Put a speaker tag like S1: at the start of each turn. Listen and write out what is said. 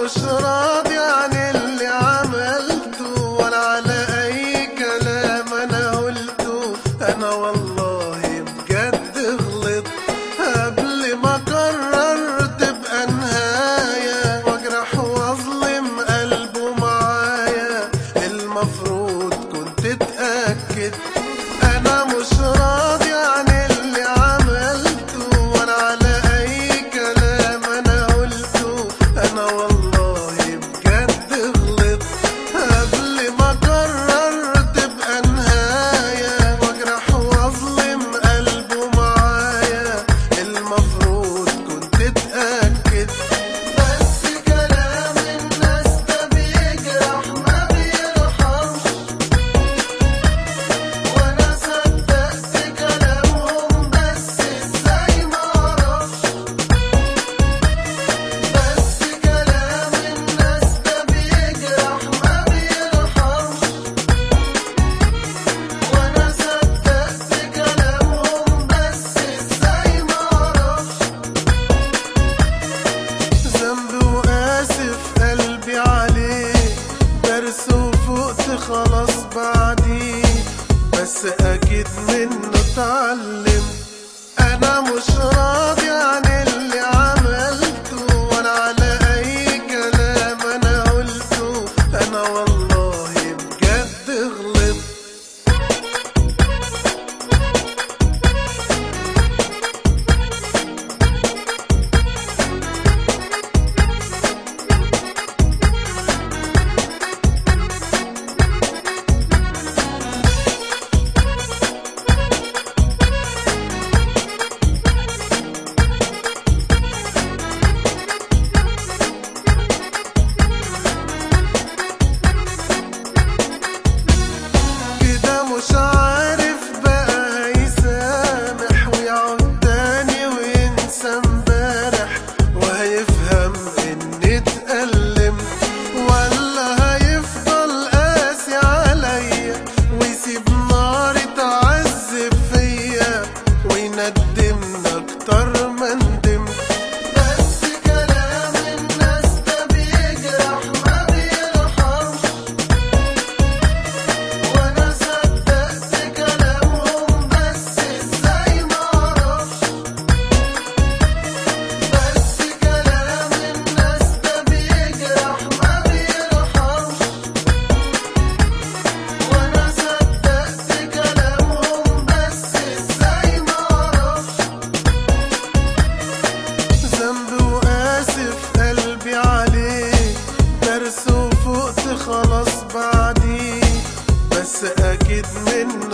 S1: مش راضي عن اللي عملته ولا على اي كلام انا قلته. انا والله بجد غلطت قبل ما قررت تبقى نهاية واجرح واظلم قلبه معايا. المفروض كنت اتأكد. انا مش راضي عن اللي عملته ولا على اي كلام انا قلته. انا والله بجد غلطت قبل ما قررت تبقى نهاية واجرح واظلم قلبه معايا. المفروض كنت اتأكد. بس كلام الناس ده بيجرح ما بيرحمش، وانا صدقت كلامهم بس ازاي معرفش. بس كلام الناس ده بيجرح ما بيرحمش، وانا صدقت كلامهم بس ازاي معرفش. ذنبي وآسف قلبي عليه، درس وفقت خلاص بعديه، بس أكيد منه اتعلم. أنا مش راضي عن اللي عملته ولا على أي كلام أنا قلته. أنا والله بجد غلطت. كده مش عارف بقى هيسامح ويقعد تاني وينسى امبارح، وهيفهم اني اتألمت، ولا هيفضل قاسي عليا ويسيب ناري تعذب فيا ويندمني اكتر ما ندمت. بس كلام الناس ده بيجرح ما بيرحمش، وانا صدقت كلامهم بس ازاي معرفش. بس كلام الناس ده بيجرح ما بيرحمش، وانا صدقت كلامهم بس ازاي معرفش. ذنبي وآسف قلبي عليه، درس وفقت خلاص بعديه، بس أكيد منه